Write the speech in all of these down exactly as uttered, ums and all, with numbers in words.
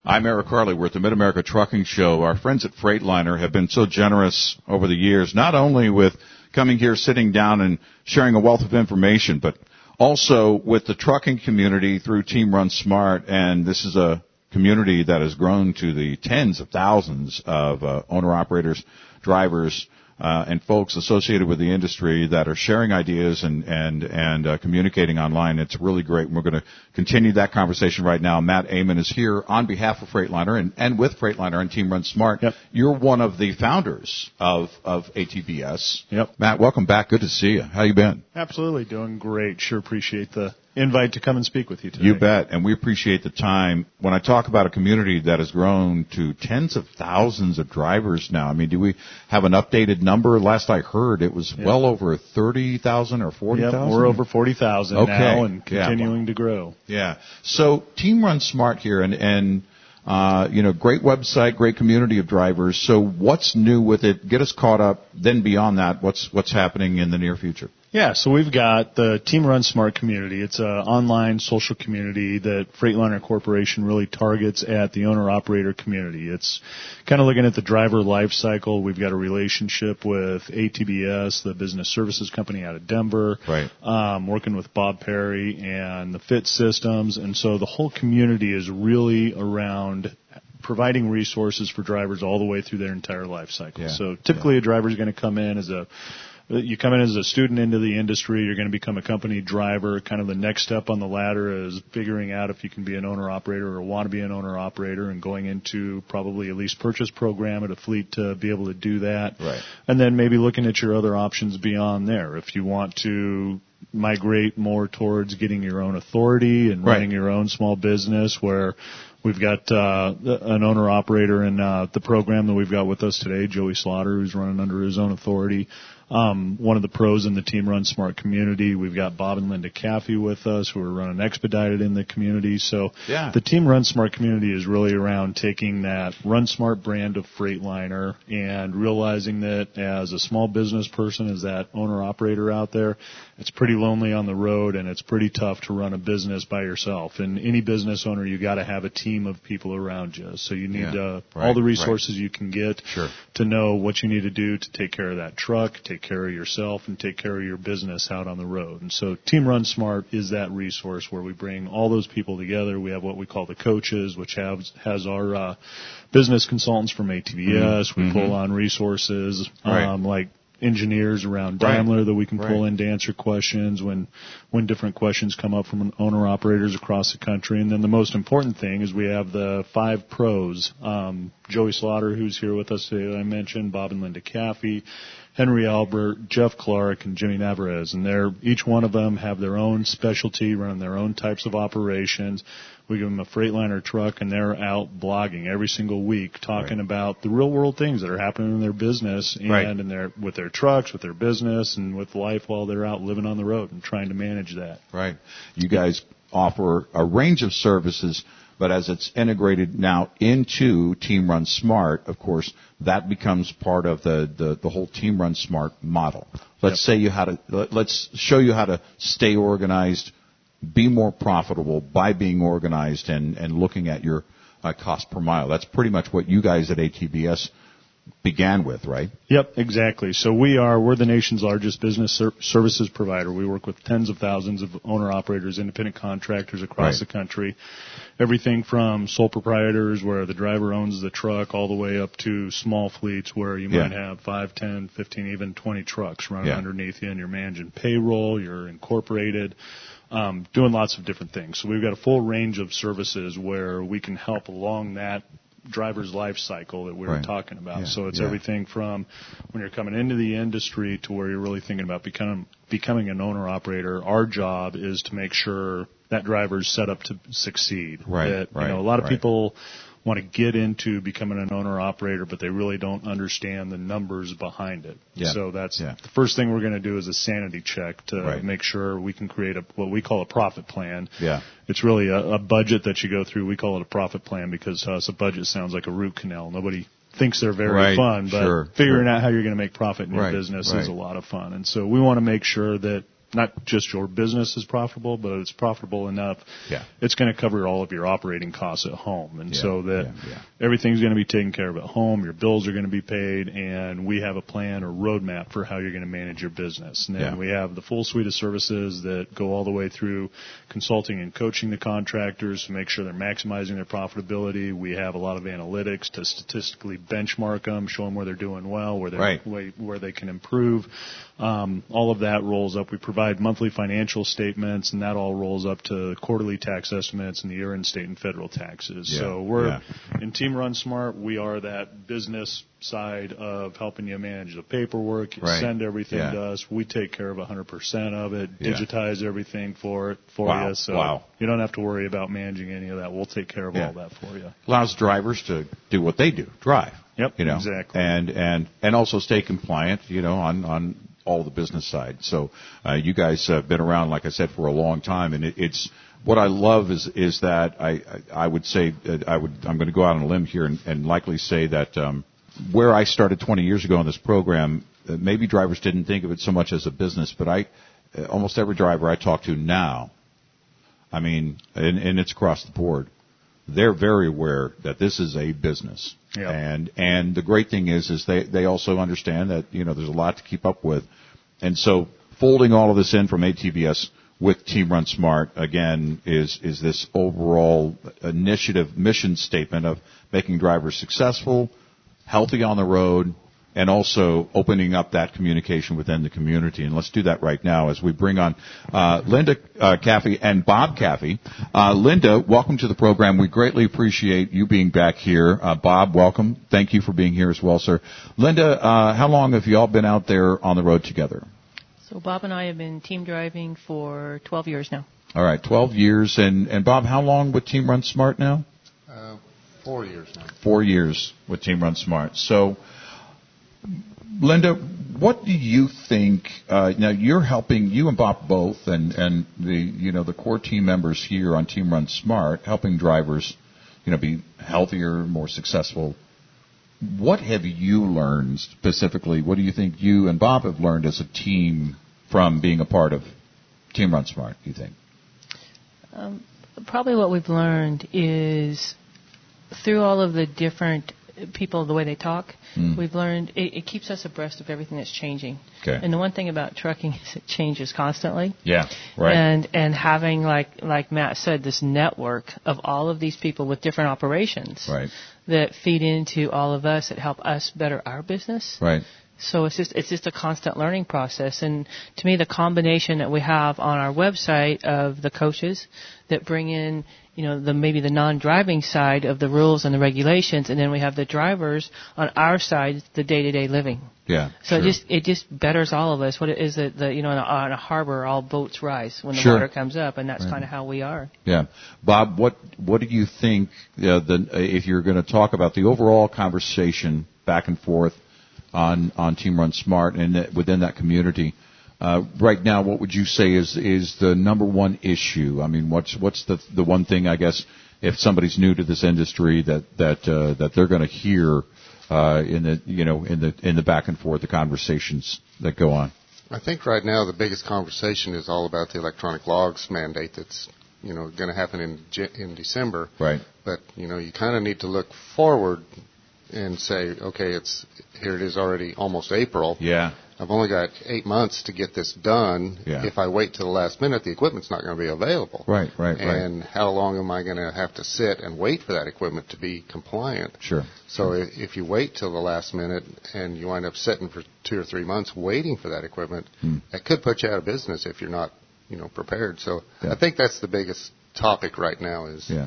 I'm Eric Harley. We're at the Mid-America Trucking Show. Our friends at Freightliner have been so generous over the years, not only with coming here, sitting down, and sharing a wealth of information, but also with the trucking community through Team Run Smart. And this is a community that has grown to the tens of thousands of uh, owner-operators, drivers, Uh, and folks associated with the industry that are sharing ideas and and and uh, communicating online. It's really great. And we're going to continue that conversation right now. Matt Amon is here on behalf of Freightliner and, and with Freightliner and Team Run Smart. Yep. You're one of the founders of of A T B S. Yep. Matt, welcome back. Good to see you. How you been? Absolutely, doing great. Sure appreciate the invite to come and speak with you today. You bet, and we appreciate the time. When I talk about a community that has grown to tens of thousands of drivers now, I mean, do we have an updated number? Last I heard, it was yep. well over thirty thousand or forty thousand? Yep, we're over forty thousand okay. now and continuing yeah. to grow. Yeah. So Team Run Smart here, and, and uh, you know, great website, great community of drivers. So what's new with it? Get us caught up. Then beyond that, what's what's happening in the near future? Yeah, so we've got the Team Run Smart community. It's an online social community that Freightliner Corporation really targets at the owner-operator community. It's kind of looking at the driver life cycle. We've got a relationship with A T B S, the business services company out of Denver, right. um, working with Bob Perry and the Fit Systems. And so the whole community is really around providing resources for drivers all the way through their entire life cycle. Yeah. So typically yeah. a driver is going to come in as a You come in as a student into the industry, you're going to become a company driver. Kind of the next step on the ladder is figuring out if you can be an owner-operator or want to be an owner-operator and going into probably a lease purchase program at a fleet to be able to do that. Right. And then maybe looking at your other options beyond there. If you want to migrate more towards getting your own authority and running right. your own small business where we've got uh, an owner-operator in uh, the program that we've got with us today, Joey Slaughter, who's running under his own authority. Um, one of the pros in the Team Run Smart community. We've got Bob and Linda Caffey with us who are running Expedited in the community. So yeah. the Team Run Smart community is really around taking that Run Smart brand of Freightliner and realizing that as a small business person, as that owner-operator out there, it's pretty lonely on the road and it's pretty tough to run a business by yourself. And any business owner, you got to have a team of people around you. So you need yeah. uh, right. all the resources right. you can get sure. to know what you need to do to take care of that truck, take care of yourself, and take care of your business out on the road. And so Team Run Smart is that resource where we bring all those people together. We have what we call the coaches, which has, has our uh, business consultants from A T B S. Mm-hmm. We pull on resources right. um, like engineers around right. Daimler that we can pull right. in to answer questions when when different questions come up from owner operators across the country. And then the most important thing is we have the five pros. Um, Joey Slaughter, who's here with us today, that I mentioned, Bob and Linda Caffey, Henry Albert, Jeff Clark, and Jimmy Navarez. And they're, each one of them have their own specialty, run their own types of operations. We give them a Freightliner truck, and they're out blogging every single week, talking right. about the real-world things that are happening in their business and right. in their with their trucks, with their business, and with life while they're out living on the road and trying to manage that. Right. You guys offer a range of services, but as it's integrated now into Team Run Smart, of course, that becomes part of the, the, the whole Team Run Smart model. Let's Yep. say you how to let's show you how to stay organized, be more profitable by being organized and, and looking at your uh, cost per mile. That's pretty much what you guys at A T B S began with, right? Yep, exactly. So we are, we're the nation's largest business ser- services provider. We work with tens of thousands of owner-operators, independent contractors across right. the country. Everything from sole proprietors where the driver owns the truck all the way up to small fleets where you yeah. might have five, ten, fifteen, even twenty trucks running yeah. underneath you and you're managing payroll, you're incorporated. Um, doing lots of different things. So we've got a full range of services where we can help along that driver's life cycle that we were right. talking about. Yeah. So it's yeah. everything from when you're coming into the industry to where you're really thinking about becoming becoming an owner-operator. Our job is to make sure that driver's set up to succeed. Right. That, right. you know, a lot of right. people want to get into becoming an owner-operator, but they really don't understand the numbers behind it. Yeah. So that's yeah. the first thing we're going to do is a sanity check to right. make sure we can create a what we call a profit plan. Yeah. It's really a, a budget that you go through. We call it a profit plan because to us a budget sounds like a root canal. Nobody thinks they're very right. fun, but sure. figuring sure. out how you're going to make profit in your right. business right. is a lot of fun. And so we want to make sure that not just your business is profitable, but it's profitable enough. Yeah. It's going to cover all of your operating costs at home. And yeah. so that yeah. Yeah. everything's going to be taken care of at home. Your bills are going to be paid, and we have a plan or roadmap for how you're going to manage your business. And then yeah. we have the full suite of services that go all the way through consulting and coaching the contractors to make sure they're maximizing their profitability. We have a lot of analytics to statistically benchmark them, show them where they're doing well, where, they're, right. where, where they can improve. Um, all of that rolls up. We provide monthly financial statements, and that all rolls up to quarterly tax estimates and the year-end state and federal taxes. Yeah. So we're yeah. in Team Run Smart. We are that business side of helping you manage the paperwork. You right. send everything yeah. to us. We take care of one hundred percent of it, yeah. digitize everything for it for wow. you. So wow. you don't have to worry about managing any of that. We'll take care of yeah. all that for you. Allows drivers to do what they do, drive. Yep, you know, exactly. And and and also stay compliant, you know, on on all the business side. So uh, you guys have been around, like I said, for a long time, and it, it's what I love is is that I I would say that I would I'm going to go out on a limb here and, and likely say that um, where I started twenty years ago on this program, uh, maybe drivers didn't think of it so much as a business, but I uh, almost every driver I talk to now, I mean, and, and it's across the board, they're very aware that this is a business. Yep. And and the great thing is is they, they also understand that, you know, there's a lot to keep up with. And so folding all of this in from A T V S with Team Run Smart, again, is is this overall initiative mission statement of making drivers successful, healthy on the road, and also opening up that communication within the community. And let's do that right now as we bring on uh, Linda uh, Caffey and Bob Caffey. Uh, Linda, welcome to the program. We greatly appreciate you being back here. Uh, Bob, welcome. Thank you for being here as well, sir. Linda, uh, how long have you all been out there on the road together? So Bob and I have been team driving for twelve years now. All right, twelve years. And, and Bob, how long with Team Run Smart now? Uh, four years now. Four years with Team Run Smart. So, Linda, what do you think? Uh, now you're helping, you and Bob both, and, and the you know the core team members here on Team Run Smart, helping drivers, you know, be healthier, more successful. What have you learned specifically? What do you think you and Bob have learned as a team from being a part of Team Run Smart? Do you think? Um, probably what we've learned is through all of the different people, the way they talk, mm. we've learned it, it keeps us abreast of everything that's changing. Okay. And the one thing about trucking is it changes constantly. Yeah, right. And and having, like like Matt said, this network of all of these people with different operations right. that feed into all of us that help us better our business. Right. So it's just it's just a constant learning process. And to me, the combination that we have on our website of the coaches that bring in, you know, the maybe the non-driving side of the rules and the regulations, and then we have the drivers on our side, the day-to-day living. Yeah. So sure. it just it just betters all of us. What it is that the you know on a, on a harbor, all boats rise when the sure. water comes up, and that's right. kind of how we are. Yeah, Bob, what what do you think? Uh, the if you're going to talk about the overall conversation back and forth on on Team Run Smart and that, within that community. Uh, right now, what would you say is is the number one issue? I mean, what's what's the the one thing, I guess, if somebody's new to this industry that that uh, that they're going to hear uh, in the you know in the in the back and forth, the conversations that go on? I think right now the biggest conversation is all about the electronic logs mandate that's you know going to happen in in December. Right. But you know you kind of need to look forward and say, okay, it's here. It is already almost April. Yeah. I've only got eight months to get this done. Yeah. If I wait till the last minute, the equipment's not going to be available. Right, right, right. And how long am I going to have to sit and wait for that equipment to be compliant? Sure. So if, if you wait till the last minute and you wind up sitting for two or three months waiting for that equipment, hmm. that could put you out of business if you're not, you know, prepared. So yeah. I think that's the biggest topic right now is yeah.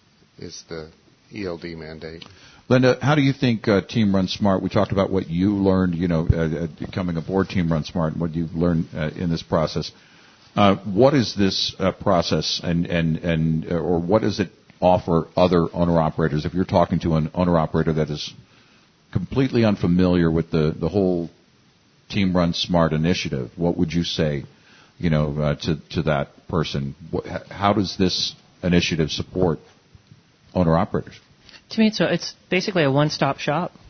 is the E L D mandate. Linda, how do you think uh, Team Run Smart, we talked about what you learned, you know, uh, uh, coming aboard Team Run Smart and what you've learned uh, in this process. Uh, what is this uh, process and, and, and uh, or what does it offer other owner-operators? If you're talking to an owner-operator that is completely unfamiliar with the, the whole Team Run Smart initiative, what would you say, you know, uh, to, to that person? What, how does this initiative support owner-operators? To me, it's, a, it's basically a one-stop shop.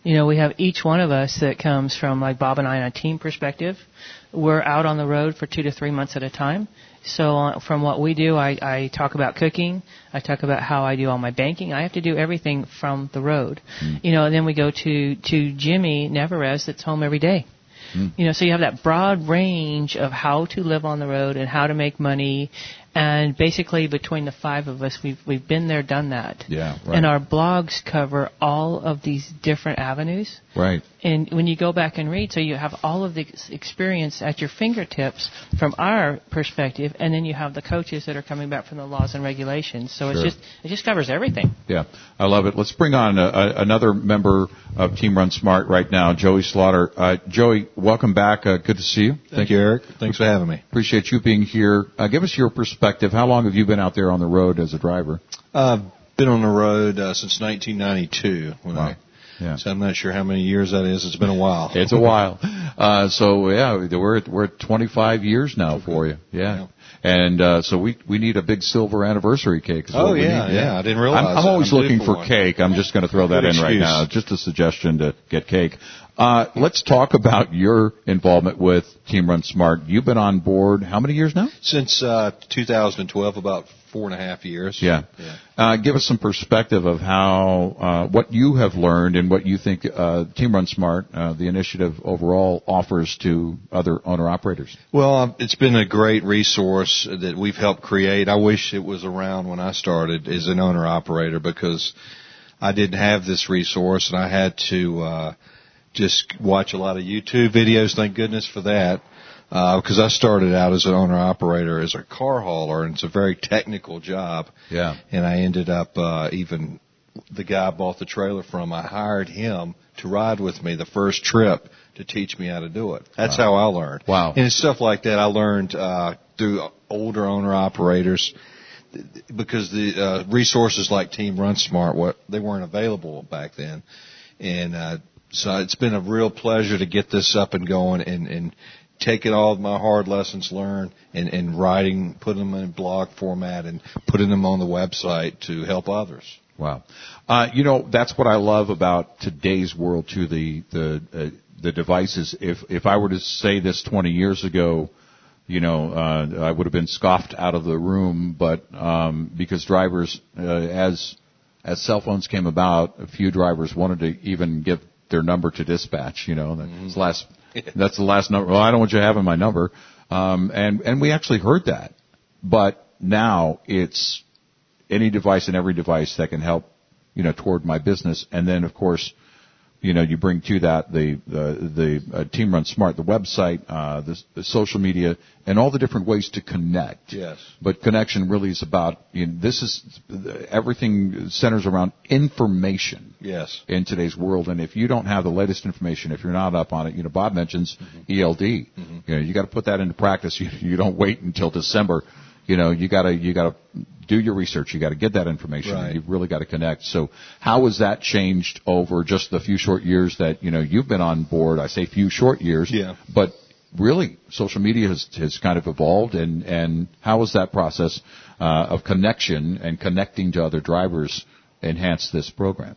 You know, we have each one of us that comes from, like Bob and I, on a team perspective. We're out on the road for two to three months at a time. So uh, from what we do, I, I talk about cooking. I talk about how I do all my banking. I have to do everything from the road. Mm. You know, and then we go to, to Jimmy Neverez that's home every day. Mm. You know, so you have that broad range of how to live on the road and how to make money. And basically, between the five of us, we've we've been there, done that. Yeah, right. And our blogs cover all of these different avenues. Right. And when you go back and read, so you have all of the experience at your fingertips from our perspective, and then you have the coaches that are coming back from the laws and regulations. So Sure. it's just it just covers everything. Yeah, I love it. Let's bring on a, a, another member of Team Run Smart right now, Joey Slaughter. Uh, Joey, welcome back. Uh, good to see you. Thank, Thank you, Eric. Thanks for having me. Appreciate you being here. Uh, give us your perspective. How long have you been out there on the road as a driver? I've uh, been on the road uh, since nineteen ninety-two. When wow. I, yeah. So I'm not sure how many years that is. It's been a while. It's a while. Uh, so yeah, we're at, we're at twenty-five years now for you. Yeah. yeah. And uh, so we we need a big silver anniversary cake. Is oh what we yeah, need. yeah, yeah. I didn't realize. I'm, I'm always I'm looking for, for cake. I'm just going to throw that Good in right excuse. now. Just a suggestion to get cake. Uh, let's talk about your involvement with Team Run Smart. You've been on board how many years now? Since uh, two thousand twelve, about four and a half years. Yeah. yeah. Uh, give us some perspective of how uh, what you have learned and what you think uh, Team Run Smart, uh, the initiative overall, offers to other owner operators. Well, um, it's been a great resource that we've helped create. I wish it was around when I started as an owner operator because I didn't have this resource and I had to uh, just watch a lot of YouTube videos. Thank goodness for that. Because uh, I started out as an owner-operator, as a car hauler, and it's a very technical job. Yeah. And I ended up uh, even the guy I bought the trailer from, I hired him to ride with me the first trip to teach me how to do it. That's wow. how I learned. Wow. And it's stuff like that I learned uh, through older owner-operators because the uh, resources like Team Run Smart, what they weren't available back then. And uh, so it's been a real pleasure to get this up and going and, and taking all of my hard lessons learned and, and writing, putting them in blog format and putting them on the website to help others. Wow. Uh, you know, that's what I love about today's world too, the, the, uh, the devices. If, if I were to say this twenty years ago, you know, uh, I would have been scoffed out of the room, but, um, because drivers, uh, as, as cell phones came about, a few drivers wanted to even give their number to dispatch, you know, that's mm-hmm. the last, that's the last number. Well, I don't want you having my number. Um, and, and we actually heard that. But now it's any device and every device that can help, you know, toward my business. And then, of course, you know, you bring to that the, the, the uh, Team Run Smart, the website, uh, the, the social media, and all the different ways to connect. Yes. But connection really is about, you know, this is, everything centers around information. Yes. In today's world. And if you don't have the latest information, if you're not up on it, you know, Bob mentions mm-hmm. E L D. Mm-hmm. You know, you got to put that into practice. You, you don't wait until December. You know, you gotta, you gotta do your research. You gotta get that information. Right. You've really gotta connect. So how has that changed over just the few short years that, you know, you've been on board? I say few short years. Yeah. But really, social media has, has kind of evolved, and, and how has that process, uh, of connection and connecting to other drivers enhanced this program?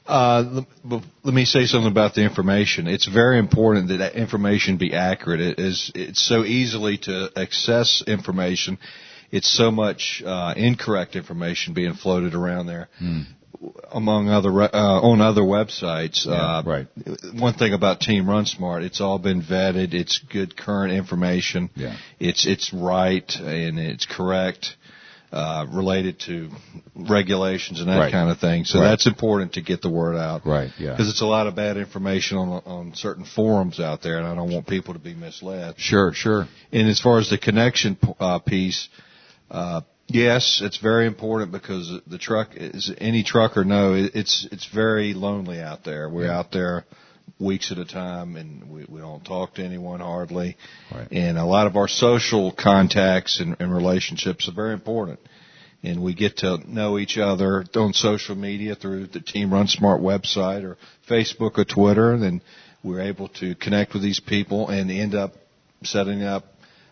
Uh, let, let me say something about the information. It's very important that that information be accurate. It is, it's so easily to access information. It's so much uh, incorrect information being floated around there, mm. among other uh, on other websites. Yeah, uh, right. One thing about Team Run Smart, it's all been vetted. It's good current information. Yeah. It's it's right and it's correct. Uh, related to regulations and that right. kind of thing. So right. that's important to get the word out. Right, yeah. Because it's a lot of bad information on on certain forums out there, and I don't want people to be misled. Sure, sure. And as far as the connection uh, piece, uh, yes, it's very important because the truck, is any trucker know, it's it's very lonely out there. We're yeah. out there weeks at a time, and we, we don't talk to anyone hardly. Right. And a lot of our social contacts and, and relationships are very important. And we get to know each other on social media through the Team Run Smart website or Facebook or Twitter. And then we're able to connect with these people and end up setting up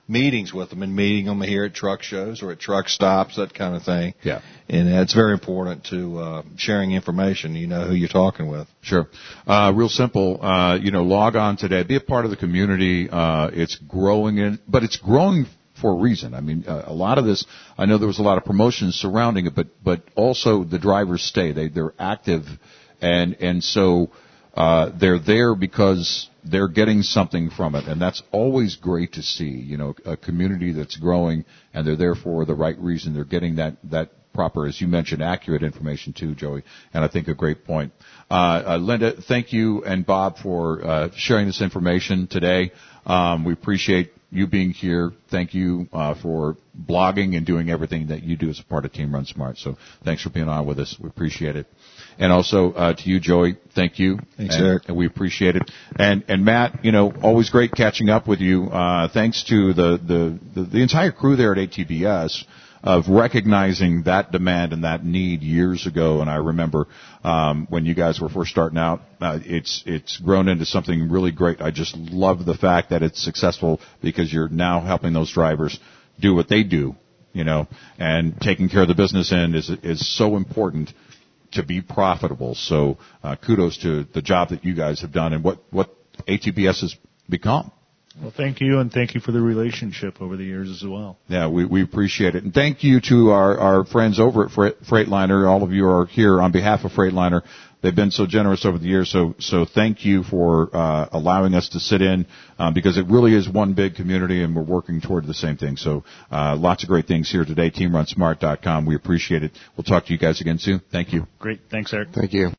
meetings with them and meeting them here at truck shows or at truck stops, that kind of thing. Yeah. And it's very important to uh, sharing information. You know who you're talking with. Sure. Uh, real simple. Uh, you know, log on today. Be a part of the community. Uh, it's growing, in, but it's growing for a reason. I mean, uh, a lot of this, I know there was a lot of promotions surrounding it, but but also the drivers stay. They they're active, and and so uh, they're there because they're getting something from it, and that's always great to see. You know, a community that's growing, and they're there for the right reason. They're getting that that proper, as you mentioned, accurate information too, Joey. And I think a great point. Uh, uh Linda, thank you and Bob for uh, sharing this information today. Um, we appreciate you being here. Thank you uh, for blogging and doing everything that you do as a part of Team Run Smart. So thanks for being on with us. We appreciate it. And also uh, to you, Joey, thank you. Thanks, and, Eric. and we appreciate it. And and Matt, you know, always great catching up with you. Uh, thanks to the, the, the, the entire crew there at A T B S of recognizing that demand and that need years ago. And I remember um, when you guys were first starting out, uh, it's it's grown into something really great. I just love the fact that it's successful because you're now helping those drivers do what they do, you know, and taking care of the business end is is so important to be profitable. So uh, kudos to the job that you guys have done and what, what A T B S has become. Well, thank you, and thank you for the relationship over the years as well. Yeah, we, we appreciate it. And thank you to our, our friends over at Freightliner. All of you are here on behalf of Freightliner. They've been so generous over the years, so so thank you for uh, allowing us to sit in um, because it really is one big community, and we're working toward the same thing. So uh, lots of great things here today, team run smart dot com. We appreciate it. We'll talk to you guys again soon. Thank you. Great. Thanks, Eric. Thank you.